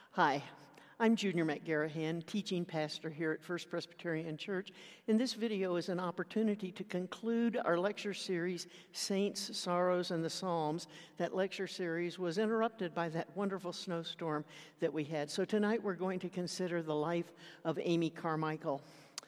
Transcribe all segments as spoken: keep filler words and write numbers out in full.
Hi, I'm Junior McGarrahan, teaching pastor here at First Presbyterian Church, and this video is an opportunity to conclude our lecture series, Saints, Sorrows, and the Psalms. That lecture series was interrupted by that wonderful snowstorm that we had. So tonight we're going to consider the life of Amy Carmichael.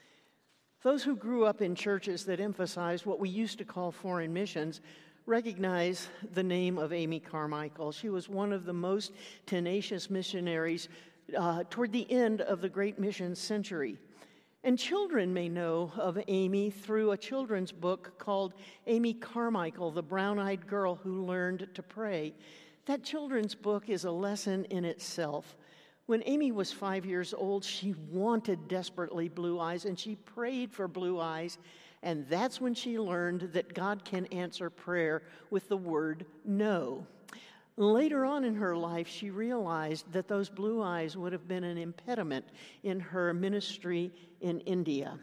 Those who grew up in churches that emphasized what we used to call foreign missions recognize the name of Amy Carmichael. She was one of the most tenacious missionaries uh, toward the end of the Great Mission century. And children may know of Amy through a children's book called Amy Carmichael, the Brown-Eyed Girl Who Learned to Pray. That children's book is a lesson in itself. When Amy was five years old, she wanted desperately blue eyes, and she prayed for blue eyes. And that's when she learned that God can answer prayer with the word no. Later on in her life, she realized that those blue eyes would have been an impediment in her ministry in India.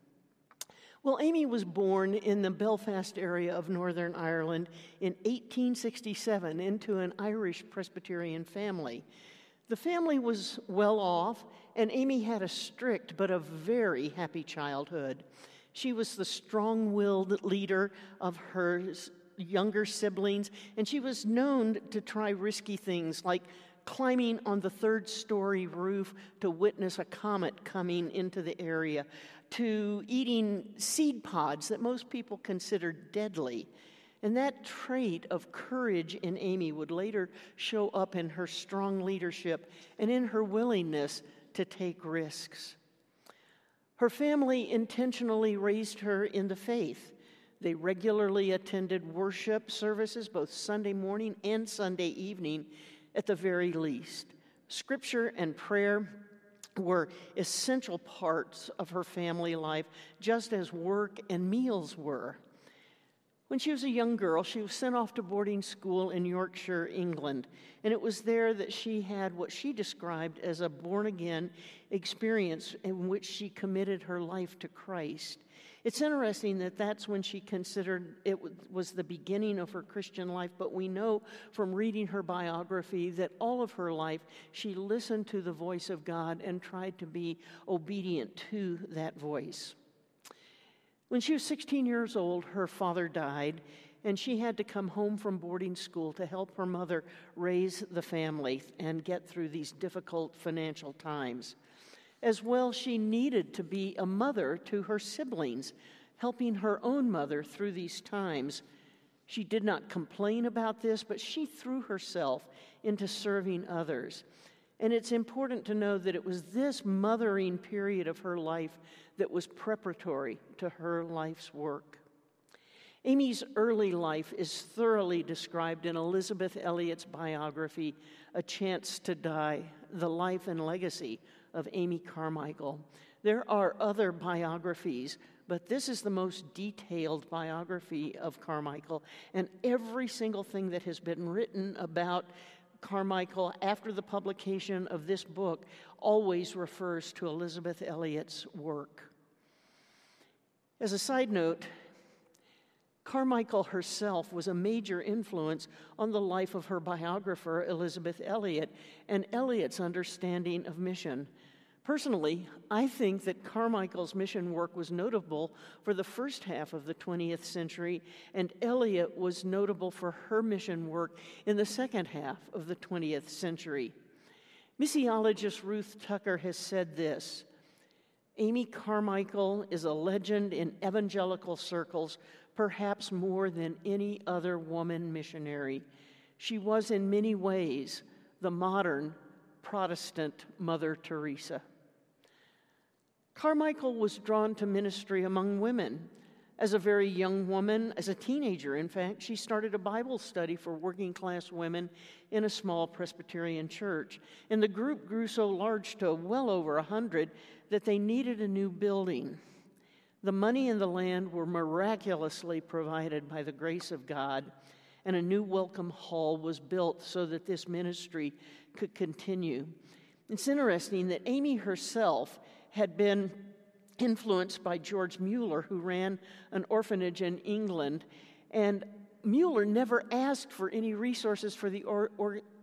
Well, Amy was born in the Belfast area of Northern Ireland in eighteen sixty-seven into an Irish Presbyterian family. The family was well off, and Amy had a strict but a very happy childhood. She was the strong-willed leader of her younger siblings, and she was known to try risky things like climbing on the third-story roof to witness a comet coming into the area, to eating seed pods that most people considered deadly. And that trait of courage in Amy would later show up in her strong leadership and in her willingness to take risks. Her family intentionally raised her in the faith. They regularly attended worship services, both Sunday morning and Sunday evening, at the very least. Scripture and prayer were essential parts of her family life, just as work and meals were. When she was a young girl, she was sent off to boarding school in Yorkshire, England, and it was there that she had what she described as a born-again experience in which she committed her life to Christ. It's interesting that that's when she considered it was the beginning of her Christian life, but we know from reading her biography that all of her life she listened to the voice of God and tried to be obedient to that voice. When she was sixteen years old, her father died, and she had to come home from boarding school to help her mother raise the family and get through these difficult financial times. As well, she needed to be a mother to her siblings, helping her own mother through these times. She did not complain about this, but she threw herself into serving others. And it's important to know that it was this mothering period of her life that was preparatory to her life's work. Amy's early life is thoroughly described in Elisabeth Elliot's biography, A Chance to Die, The Life and Legacy of Amy Carmichael. There are other biographies, but this is the most detailed biography of Carmichael, and every single thing that has been written about Carmichael after the publication of this book always refers to Elisabeth Elliot's work. As a side note, Carmichael herself was a major influence on the life of her biographer, Elisabeth Elliot, and Elliot's understanding of mission. Personally, I think that Carmichael's mission work was notable for the first half of the twentieth century, and Elliot was notable for her mission work in the second half of the twentieth century. Missiologist Ruth Tucker has said this: Amy Carmichael is a legend in evangelical circles, perhaps more than any other woman missionary. She was in many ways the modern Protestant Mother Teresa. Carmichael was drawn to ministry among women. As a very young woman, as a teenager, in fact, she started a Bible study for working-class women in a small Presbyterian church. And the group grew so large to well over a hundred that they needed a new building. The money and the land were miraculously provided by the grace of God, and a new welcome hall was built so that this ministry could continue. It's interesting that Amy herself had been influenced by George Mueller, who ran an orphanage in England, and Mueller never asked for any resources for the or, or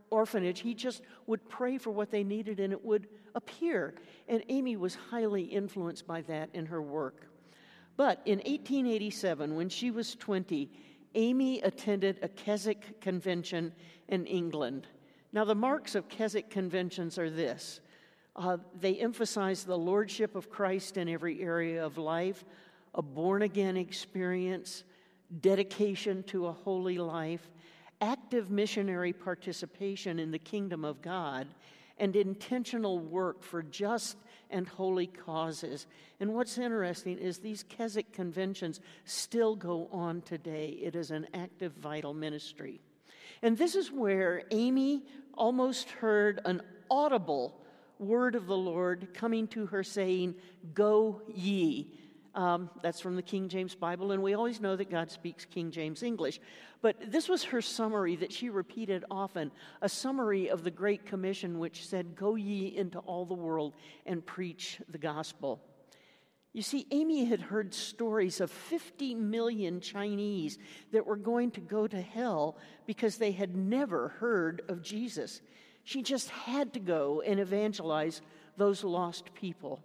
orphanage, he just would pray for what they needed and it would appear. And Amy was highly influenced by that in her work. But in eighteen eighty-seven, when she was twenty, Amy attended a Keswick convention in England. Now, the marks of Keswick conventions are this. Uh, they emphasize the lordship of Christ in every area of life, a born-again experience, dedication to a holy life, active missionary participation in the kingdom of God, and intentional work for just and holy causes. And what's interesting is these Keswick conventions still go on today. It is an active, vital ministry. And this is where Amy almost heard an audible word of the Lord coming to her saying, "Go ye." Um, that's from the King James Bible, and we always know that God speaks King James English. But this was her summary that she repeated often, a summary of the Great Commission, which said, "Go ye into all the world and preach the gospel." You see, Amy had heard stories of fifty million Chinese that were going to go to hell because they had never heard of Jesus. She just had to go and evangelize those lost people.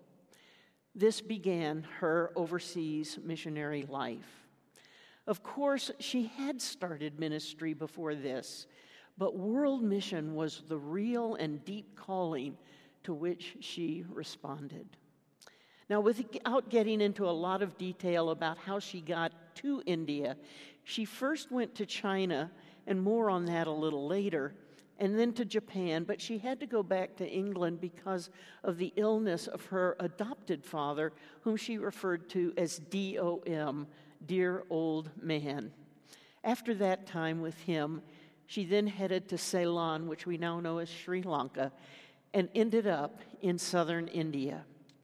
This began her overseas missionary life. Of course, she had started ministry before this, but world mission was the real and deep calling to which she responded. Now, without getting into a lot of detail about how she got to India, she first went to China, and more on that a little later, and then to Japan, but she had to go back to England because of the illness of her adopted father, whom she referred to as D O M, Dear Old Man. After that time with him, she then headed to Ceylon, which we now know as Sri Lanka, and ended up in southern India.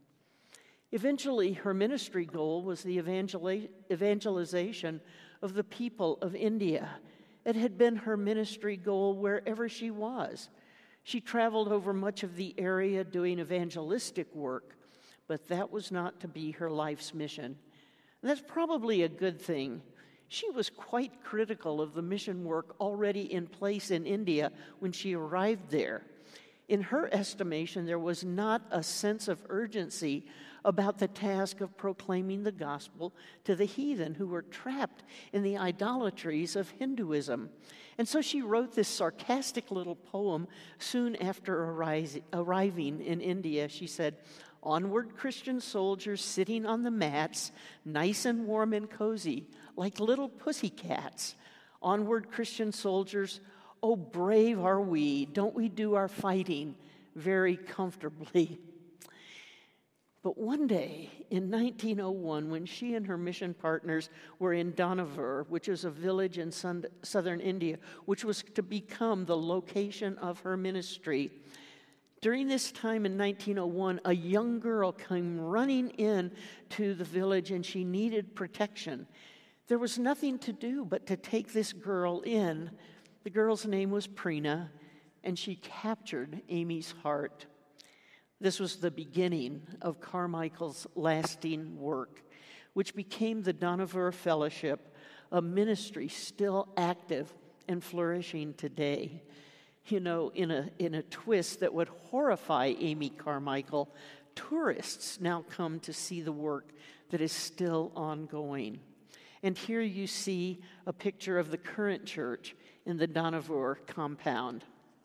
Eventually, her ministry goal was the evangeli- evangelization of the people of India. It had been her ministry goal wherever she was. She traveled over much of the area doing evangelistic work, but that was not to be her life's mission. And that's probably a good thing. She was quite critical of the mission work already in place in India when she arrived there. In her estimation, there was not a sense of urgency about the task of proclaiming the gospel to the heathen who were trapped in the idolatries of Hinduism. And so she wrote this sarcastic little poem soon after arri- arriving in India. She said, "Onward, Christian soldiers sitting on the mats, nice and warm and cozy, like little pussycats. Onward, Christian soldiers, oh, brave are we, don't we do our fighting very comfortably?" But one day, in nineteen oh one, when she and her mission partners were in Dohnavur, which is a village in sun- southern India, which was to become the location of her ministry, during this time in nineteen oh one, a young girl came running in to the village and she needed protection. There was nothing to do but to take this girl in. The girl's name was Prina, and she captured Amy's heart. This was the beginning of Carmichael's lasting work, which became the Dohnavur Fellowship, a ministry still active and flourishing today. You know, in a, in a twist that would horrify Amy Carmichael, tourists now come to see the work that is still ongoing. And here you see a picture of the current church in the Dohnavur compound.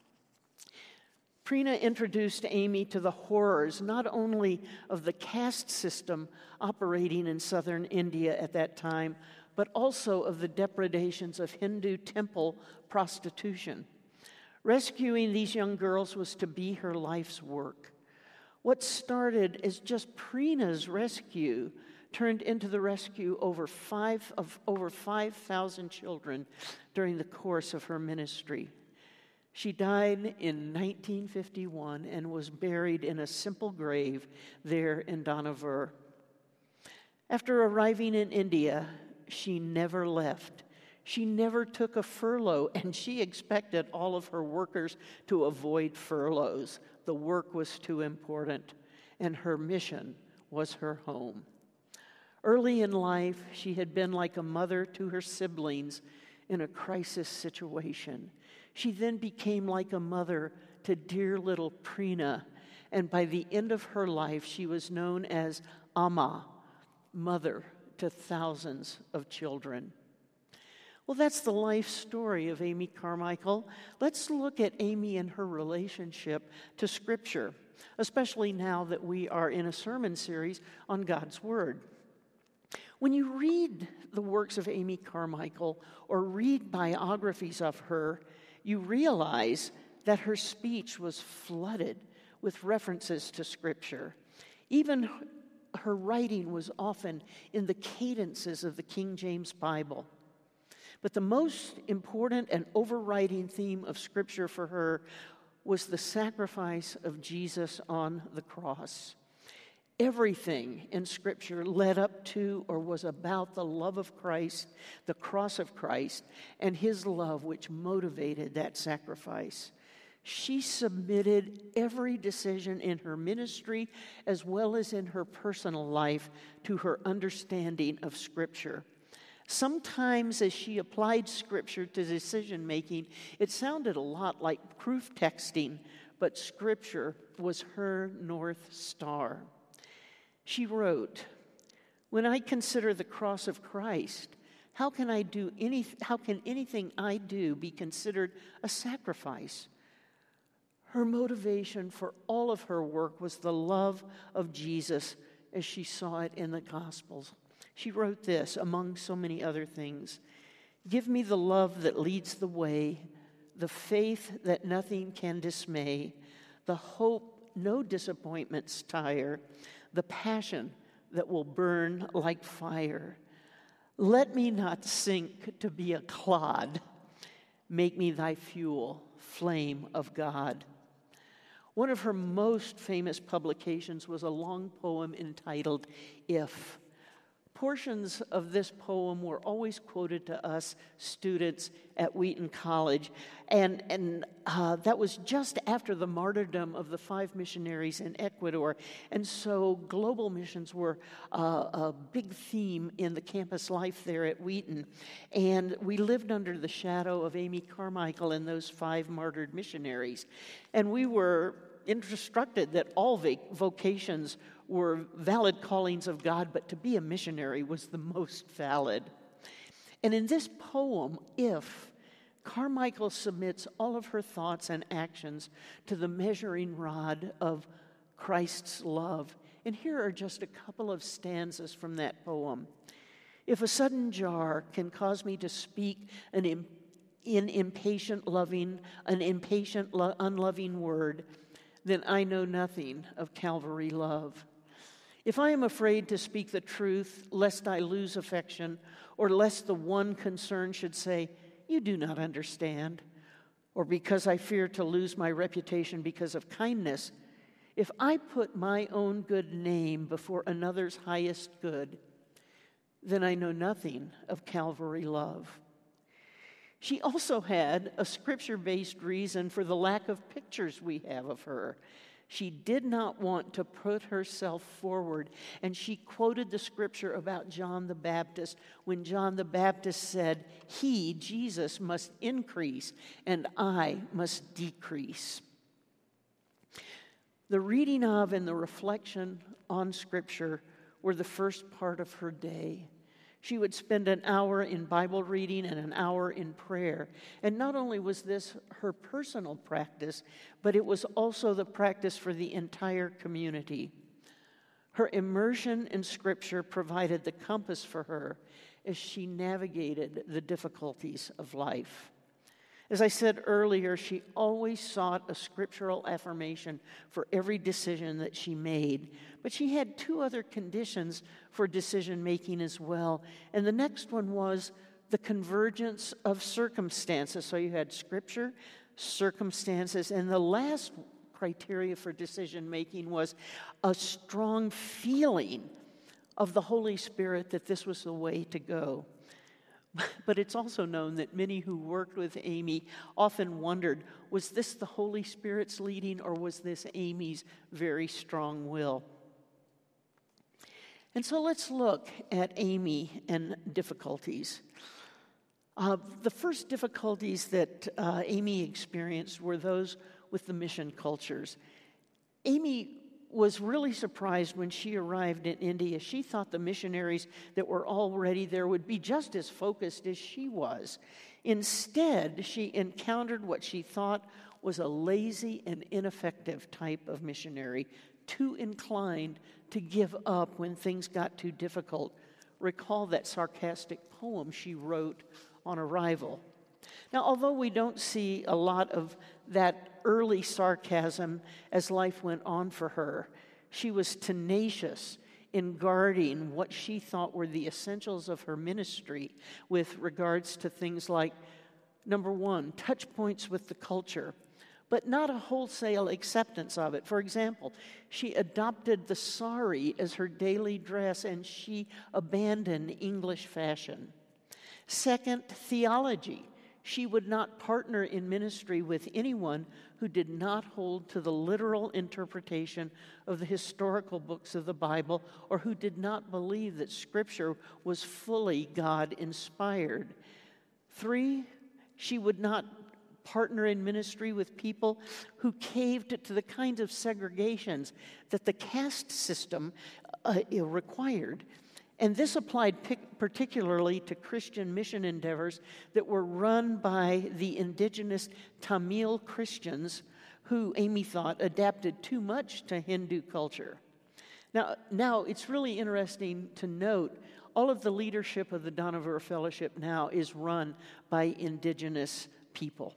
Prina introduced Amy to the horrors not only of the caste system operating in southern India at that time, but also of the depredations of Hindu temple prostitution. Rescuing these young girls was to be her life's work. What started as just Prina's rescue turned into the rescue over five of over five thousand children during the course of her ministry. She died in nineteen fifty-one and was buried in a simple grave there in Dohnavur. After arriving in India, she never left. She never took a furlough, and she expected all of her workers to avoid furloughs. The work was too important, and her mission was her home. Early in life, she had been like a mother to her siblings in a crisis situation. She then became like a mother to dear little Prina, and by the end of her life, she was known as Amma, mother to thousands of children. Well, that's the life story of Amy Carmichael. Let's look at Amy and her relationship to Scripture, especially now that we are in a sermon series on God's Word. When you read the works of Amy Carmichael or read biographies of her, you realize that her speech was flooded with references to Scripture. Even her writing was often in the cadences of the King James Bible. But the most important and overriding theme of Scripture for her was the sacrifice of Jesus on the cross. Everything in Scripture led up to or was about the love of Christ, the cross of Christ, and his love which motivated that sacrifice. She submitted every decision in her ministry as well as in her personal life to her understanding of Scripture. Sometimes as she applied Scripture to decision-making, it sounded a lot like proof texting, but Scripture was her North Star. She wrote, "When I consider the cross of Christ, how can I do any, how can anything I do be considered a sacrifice?" Her motivation for all of her work was the love of Jesus as she saw it in the Gospels. She wrote this, among so many other things: "Give me the love that leads the way, the faith that nothing can dismay, the hope no disappointments tire, the passion that will burn like fire. Let me not sink to be a clod. Make me thy fuel, flame of God." One of her most famous publications was a long poem entitled "If." Portions of this poem were always quoted to us students at Wheaton College, and, and uh, that was just after the martyrdom of the five missionaries in Ecuador, and so global missions were uh, a big theme in the campus life there at Wheaton, and we lived under the shadow of Amy Carmichael and those five martyred missionaries, and we were instructed that all vac- vocations were valid callings of God, but to be a missionary was the most valid. And in this poem, "If," Carmichael submits all of her thoughts and actions to the measuring rod of Christ's love. And here are just a couple of stanzas from that poem. "If a sudden jar can cause me to speak an im- in impatient loving, an impatient lo- unloving word, then I know nothing of Calvary love. If I am afraid to speak the truth, lest I lose affection, or lest the one concerned should say, 'You do not understand,' or because I fear to lose my reputation because of kindness, if I put my own good name before another's highest good, then I know nothing of Calvary love." She also had a Scripture-based reason for the lack of pictures we have of her. She did not want to put herself forward, and she quoted the Scripture about John the Baptist when John the Baptist said, "He, Jesus, must increase, and I must decrease." The reading of and the reflection on Scripture were the first part of her day. She would spend an hour in Bible reading and an hour in prayer. And not only was this her personal practice, but it was also the practice for the entire community. Her immersion in Scripture provided the compass for her as she navigated the difficulties of life. As I said earlier, she always sought a scriptural affirmation for every decision that she made. But she had two other conditions for decision-making as well. And the next one was the convergence of circumstances. So you had Scripture, circumstances, and the last criteria for decision-making was a strong feeling of the Holy Spirit that this was the way to go. But it's also known that many who worked with Amy often wondered, was this the Holy Spirit's leading, or was this Amy's very strong will? And so let's look at Amy and difficulties. Uh, the first difficulties that uh, Amy experienced were those with the mission cultures. Amy was really surprised when she arrived in India. She thought the missionaries that were already there would be just as focused as she was. Instead, she encountered what she thought was a lazy and ineffective type of missionary, too inclined to give up when things got too difficult. Recall that sarcastic poem she wrote on arrival. Now, although we don't see a lot of that early sarcasm as life went on for her, she was tenacious in guarding what she thought were the essentials of her ministry with regards to things like, number one, touch points with the culture, but not a wholesale acceptance of it. For example, she adopted the sari as her daily dress, and she abandoned English fashion. Second, theology. She would not partner in ministry with anyone who did not hold to the literal interpretation of the historical books of the Bible, or who did not believe that Scripture was fully God-inspired. Three, she would not partner in ministry with people who caved to the kinds of segregations that the caste system uh, required. And this applied particularly to Christian mission endeavors that were run by the indigenous Tamil Christians who, Amy thought, adapted too much to Hindu culture. Now, now it's really interesting to note all of the leadership of the Dohnavur Fellowship now is run by indigenous people.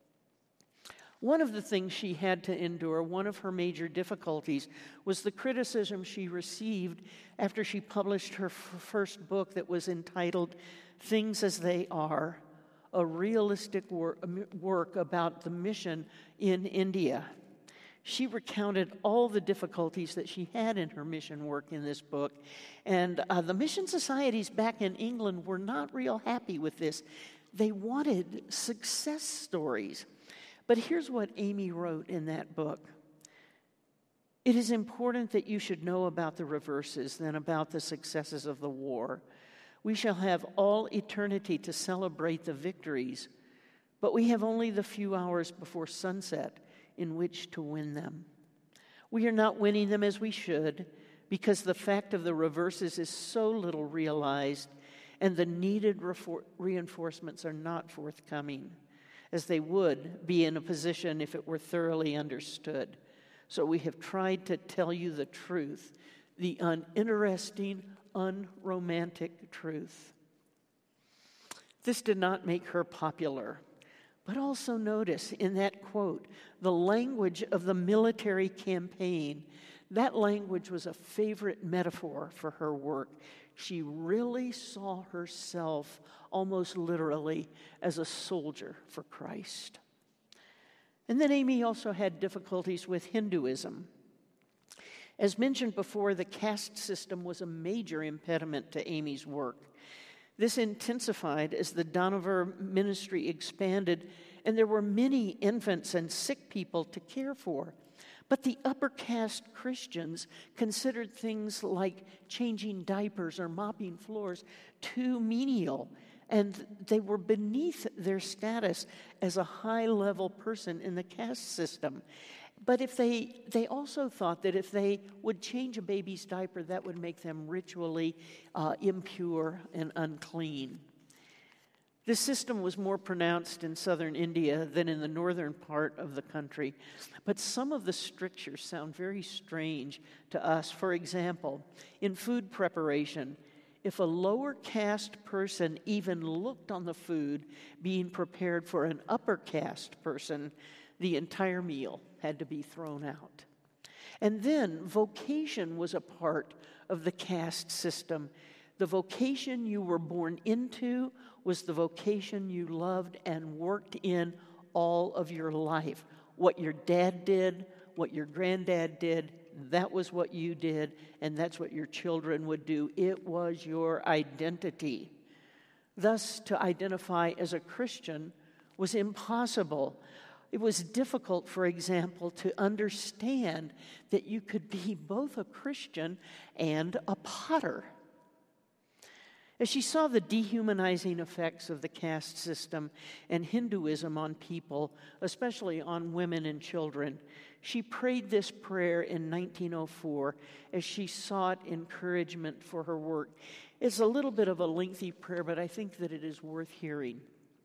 One of the things she had to endure, one of her major difficulties, was the criticism she received after she published her f- first book that was entitled Things as They Are, a realistic wor- work about the mission in India. She recounted all the difficulties that she had in her mission work in this book, and uh, the mission societies back in England were not real happy with this. They wanted success stories. But here's what Amy wrote in that book. It is important that you should know about the reverses than about the successes of the war. We shall have all eternity to celebrate the victories, but we have only the few hours before sunset in which to win them. We are not winning them as we should, because the fact of the reverses is so little realized, and the needed refor- reinforcements are not forthcoming, as they would be in a position if it were thoroughly understood. So we have tried to tell you the truth, the uninteresting, unromantic truth. This did not make her popular, but also notice in that quote, the language of the military campaign. That language was a favorite metaphor for her work. She really saw herself almost literally as a soldier for Christ. And then Amy also had difficulties with Hinduism. As mentioned before, the caste system was a major impediment to Amy's work. This intensified as the Dohnavur ministry expanded, and there were many infants and sick people to care for. But the upper caste Christians considered things like changing diapers or mopping floors too menial, and they were beneath their status as a high-level person in the caste system. But if they, they also thought that if they would change a baby's diaper, that would make them ritually uh, impure and unclean. This system was more pronounced in southern India than in the northern part of the country, but some of the strictures sound very strange to us. For example, in food preparation, if a lower caste person even looked on the food being prepared for an upper caste person, the entire meal had to be thrown out. And then vocation was a part of the caste system. The vocation you were born into was the vocation you loved and worked in all of your life. What your dad did, what your granddad did, that was what you did, and that's what your children would do. It was your identity. Thus, to identify as a Christian was impossible. It was difficult, for example, to understand that you could be both a Christian and a potter. As she saw the dehumanizing effects of the caste system and Hinduism on people, especially on women and children, she prayed this prayer in nineteen oh four as she sought encouragement for her work. It's a little bit of a lengthy prayer, but I think that it is worth hearing.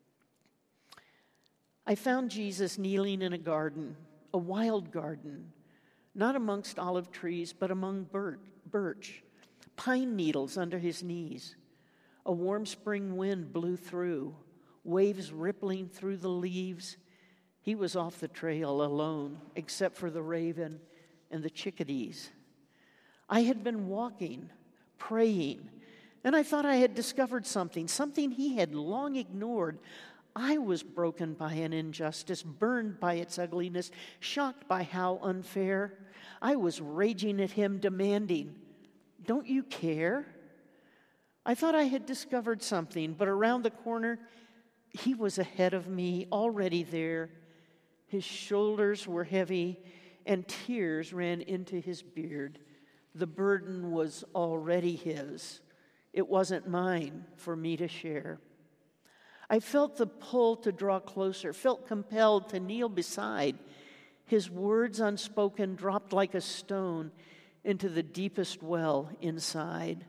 I found Jesus kneeling in a garden, a wild garden, not amongst olive trees, but among birch, pine needles under his knees. A warm spring wind blew through, waves rippling through the leaves. He was off the trail alone, except for the raven and the chickadees. I had been walking, praying, and I thought I had discovered something, something he had long ignored. I was broken by an injustice, burned by its ugliness, shocked by how unfair. I was raging at him, demanding, "Don't you care?" I thought I had discovered something, but around the corner, he was ahead of me, already there. His shoulders were heavy, and tears ran into his beard. The burden was already his. It wasn't mine for me to share. I felt the pull to draw closer, felt compelled to kneel beside. His words unspoken dropped like a stone into the deepest well inside.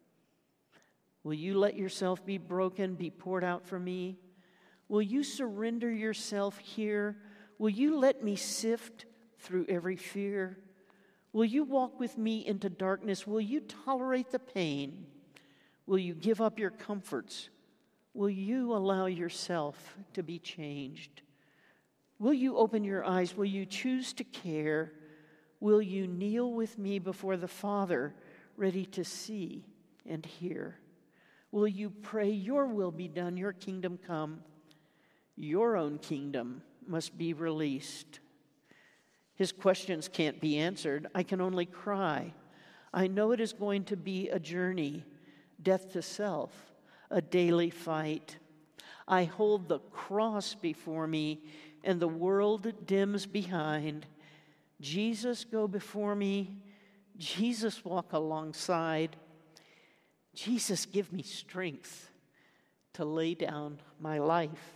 Will you let yourself be broken, be poured out for me? Will you surrender yourself here? Will you let me sift through every fear? Will you walk with me into darkness? Will you tolerate the pain? Will you give up your comforts? Will you allow yourself to be changed? Will you open your eyes? Will you choose to care? Will you kneel with me before the Father, ready to see and hear? Will you pray, your will be done, your kingdom come? Your own kingdom must be released. His questions can't be answered. I can only cry. I know it is going to be a journey, death to self, a daily fight. I hold the cross before me, and the world dims behind. Jesus, go before me. Jesus, walk alongside. Jesus, give me strength to lay down my life.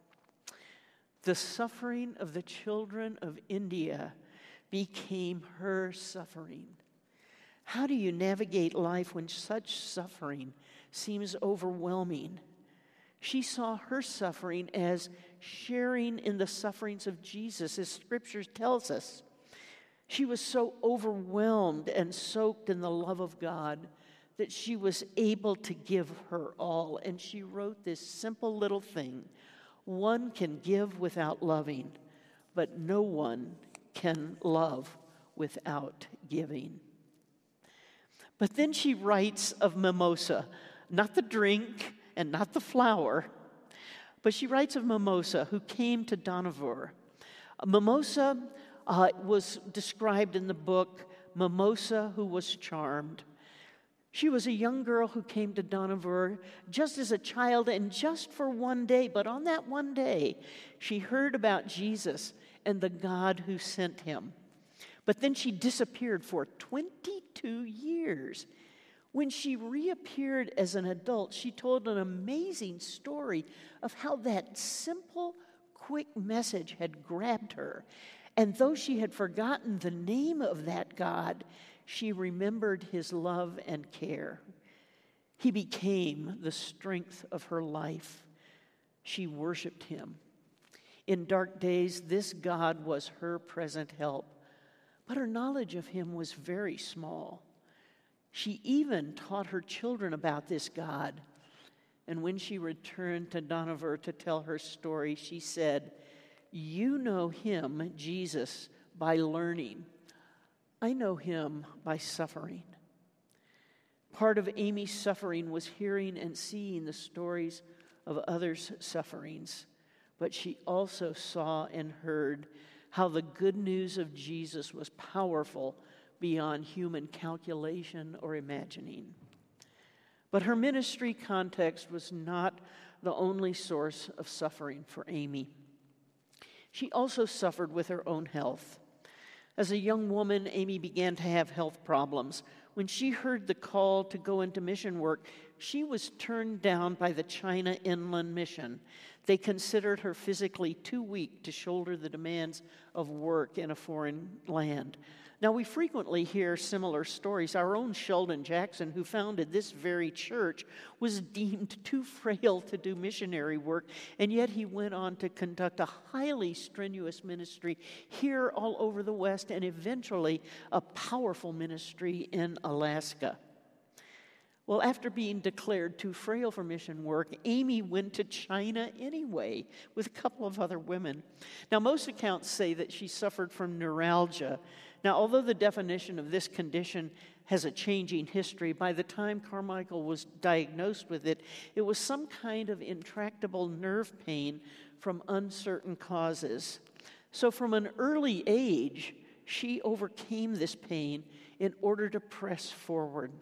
The suffering of the children of India became her suffering. How do you navigate life when such suffering seems overwhelming? She saw her suffering as sharing in the sufferings of Jesus, as Scripture tells us. She was so overwhelmed and soaked in the love of God that she was able to give her all. And she wrote this simple little thing: one can give without loving, but no one can love without giving. But then she writes of mimosa, not the drink and not the flower, but she writes of Mimosa, who came to Dohnavur. Mimosa uh, was described in the book Mimosa Who Was Charmed. She was a young girl who came to Dohnavur just as a child and just for one day. But on that one day, she heard about Jesus and the God who sent him. But then she disappeared for twenty-two years. When she reappeared as an adult, she told an amazing story of how that simple, quick message had grabbed her. And though she had forgotten the name of that God, she remembered his love and care. He became the strength of her life. She worshiped him. In dark days, this God was her present help, but her knowledge of him was very small. She even taught her children about this God. And when she returned to Dohnavur to tell her story, she said, "You know him, Jesus, by learning. I know him by suffering." Part of Amy's suffering was hearing and seeing the stories of others' sufferings, but she also saw and heard how the good news of Jesus was powerful beyond human calculation or imagining. But her ministry context was not the only source of suffering for Amy. She also suffered with her own health. As a young woman, Amy began to have health problems, When she heard the call to go into mission work, she was turned down by the China Inland Mission. They considered her physically too weak to shoulder the demands of work in a foreign land. Now, we frequently hear similar stories. Our own Sheldon Jackson, who founded this very church, was deemed too frail to do missionary work, and yet he went on to conduct a highly strenuous ministry here all over the West, and eventually a powerful ministry in Alaska. Well, after being declared too frail for mission work, Amy went to China anyway with a couple of other women. Now, most accounts say that she suffered from neuralgia. Now, although the definition of this condition has a changing history, by the time Carmichael was diagnosed with it, it was some kind of intractable nerve pain from uncertain causes. So from an early age, she overcame this pain in order to press forward.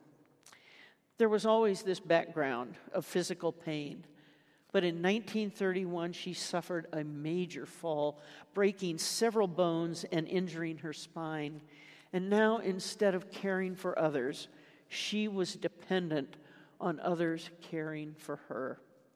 There was always this background of physical pain. But in nineteen thirty-one, she suffered a major fall, breaking several bones and injuring her spine. And now, instead of caring for others, she was dependent on others caring for her.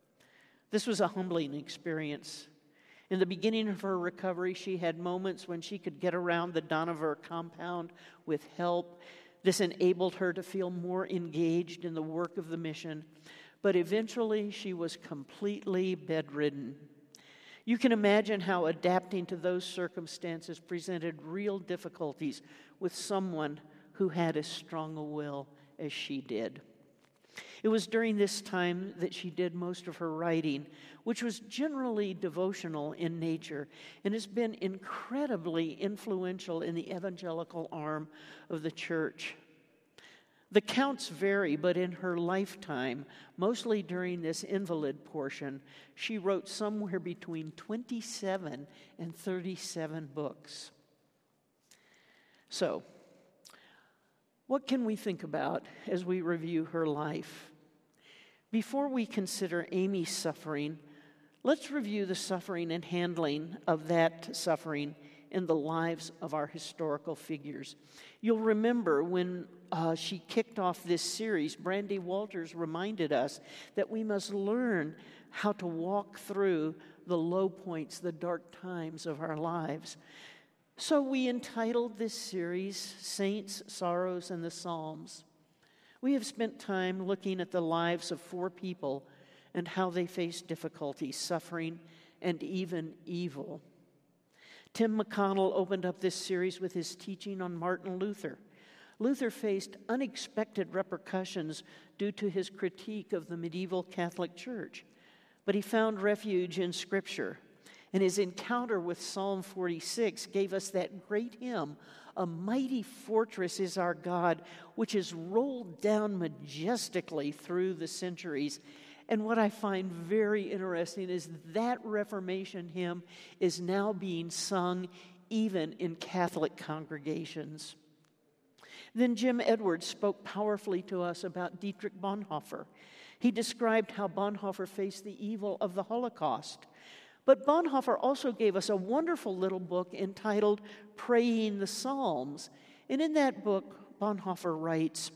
This was a humbling experience. In the beginning of her recovery, she had moments when she could get around the Dohnavur compound with help. This enabled her to feel more engaged in the work of the mission. But eventually, she was completely bedridden. You can imagine how adapting to those circumstances presented real difficulties with someone who had as strong a will as she did. It was during this time that she did most of her writing, which was generally devotional in nature and has been incredibly influential in the evangelical arm of the church. The counts vary, but in her lifetime, mostly during this invalid portion, she wrote somewhere between twenty-seven and thirty-seven books. So, what can we think about as we review her life? Before we consider Amy's suffering, let's review the suffering and handling of that suffering in the lives of our historical figures. You'll remember when uh, she kicked off this series, Brandy Walters reminded us that we must learn how to walk through the low points, the dark times of our lives. So we entitled this series, Saints, Sorrows, and the Psalms. We have spent time looking at the lives of four people and how they faced difficulty, suffering, and even evil. Tim McConnell opened up this series with his teaching on Martin Luther. Luther faced unexpected repercussions due to his critique of the medieval Catholic Church, but he found refuge in Scripture. And his encounter with Psalm forty-six gave us that great hymn, "A mighty fortress is our God, which is rolled down majestically through the centuries." And what I find very interesting is that Reformation hymn is now being sung even in Catholic congregations. Then Jim Edwards spoke powerfully to us about Dietrich Bonhoeffer. He described how Bonhoeffer faced the evil of the Holocaust. But Bonhoeffer also gave us a wonderful little book entitled Praying the Psalms. And in that book, Bonhoeffer writes,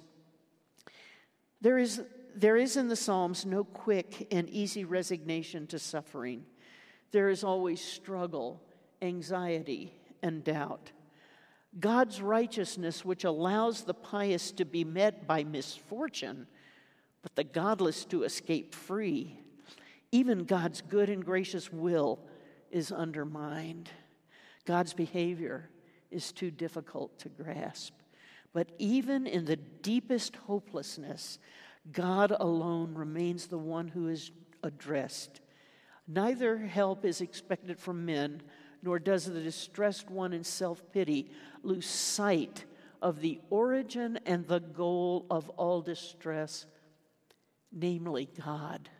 There is, there is in the Psalms no quick and easy resignation to suffering. There is always struggle, anxiety, and doubt. God's righteousness, which allows the pious to be met by misfortune, but the godless to escape free. Even God's good and gracious will is undermined. God's behavior is too difficult to grasp. But even in the deepest hopelessness, God alone remains the one who is addressed. Neither help is expected from men, nor does the distressed one in self-pity lose sight of the origin and the goal of all distress, namely God.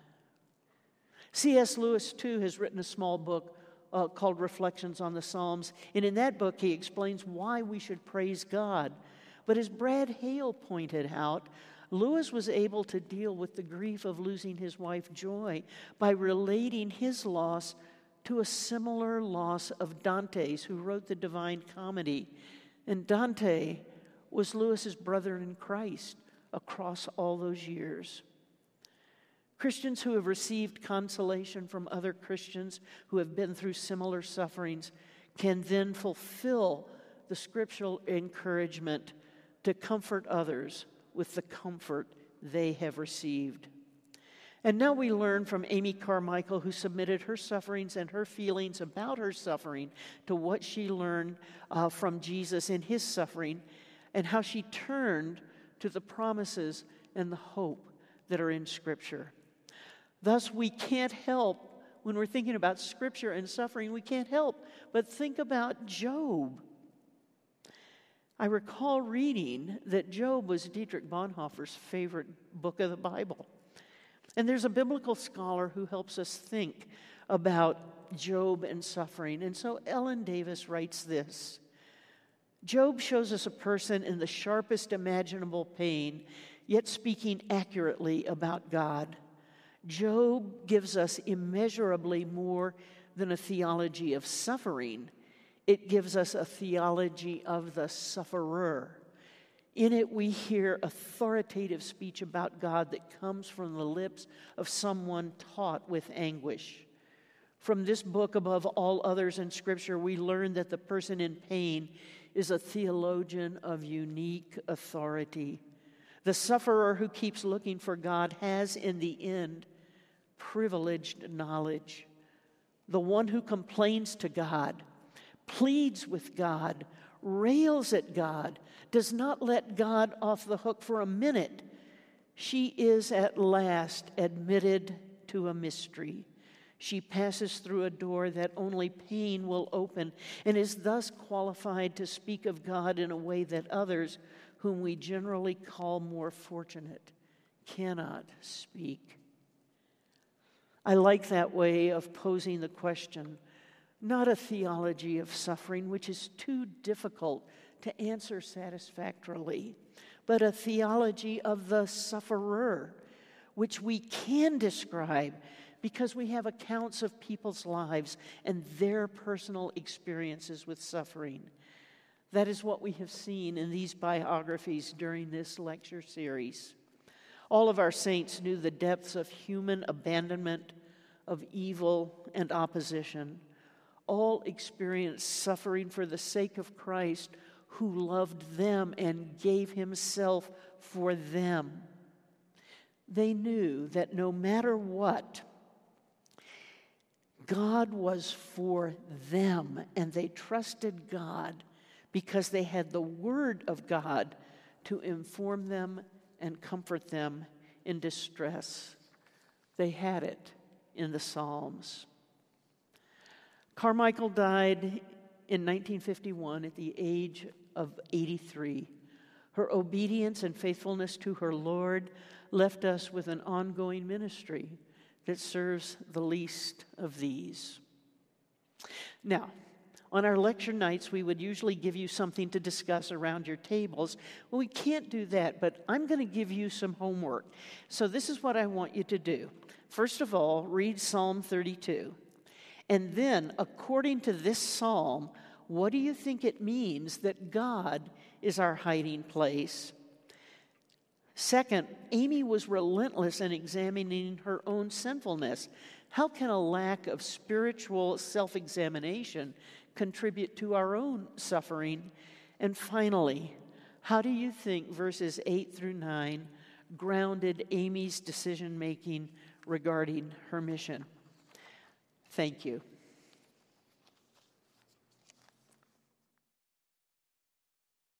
C S Lewis, too, has written a small book uh, called Reflections on the Psalms, and in that book he explains why we should praise God. But as Brad Hale pointed out, Lewis was able to deal with the grief of losing his wife Joy by relating his loss to a similar loss of Dante's, who wrote the Divine Comedy. And Dante was Lewis's brother in Christ across all those years. Christians who have received consolation from other Christians who have been through similar sufferings can then fulfill the scriptural encouragement to comfort others with the comfort they have received. And now we learn from Amy Carmichael, who submitted her sufferings and her feelings about her suffering to what she learned uh, from Jesus in his suffering, and how she turned to the promises and the hope that are in Scripture. Thus, we can't help, when we're thinking about Scripture and suffering, we can't help but think about Job. I recall reading that Job was Dietrich Bonhoeffer's favorite book of the Bible. And there's a biblical scholar who helps us think about Job and suffering. And so Ellen Davis writes this: Job shows us a person in the sharpest imaginable pain, yet speaking accurately about God. Job gives us immeasurably more than a theology of suffering. It gives us a theology of the sufferer. In it, we hear authoritative speech about God that comes from the lips of someone taught with anguish. From this book, above all others in Scripture, we learn that the person in pain is a theologian of unique authority. The sufferer who keeps looking for God has, in the end, privileged knowledge. The one who complains to God, pleads with God, rails at God, does not let God off the hook for a minute. She is at last admitted to a mystery. She passes through a door that only pain will open, and is thus qualified to speak of God in a way that others, whom we generally call more fortunate, cannot speak. I like that way of posing the question. Not a theology of suffering, which is too difficult to answer satisfactorily, but a theology of the sufferer, which we can describe because we have accounts of people's lives and their personal experiences with suffering. That is what we have seen in these biographies during this lecture series. All of our saints knew the depths of human abandonment, of evil and opposition. All experienced suffering for the sake of Christ, who loved them and gave himself for them. They knew that no matter what, God was for them, and they trusted God because they had the Word of God to inform them and comfort them in distress. They had it in the Psalms. Carmichael died in nineteen fifty-one at the age of eighty-three. Her obedience and faithfulness to her Lord left us with an ongoing ministry that serves the least of these. Now, on our lecture nights, we would usually give you something to discuss around your tables. Well, we can't do that, but I'm going to give you some homework. So this is what I want you to do. First of all, read Psalm thirty-two. And then, according to this psalm, what do you think it means that God is our hiding place? Second, Amy was relentless in examining her own sinfulness. How can a lack of spiritual self-examination contribute to our own suffering? And finally, how do you think verses eight through nine grounded Amy's decision-making regarding her mission? Thank you.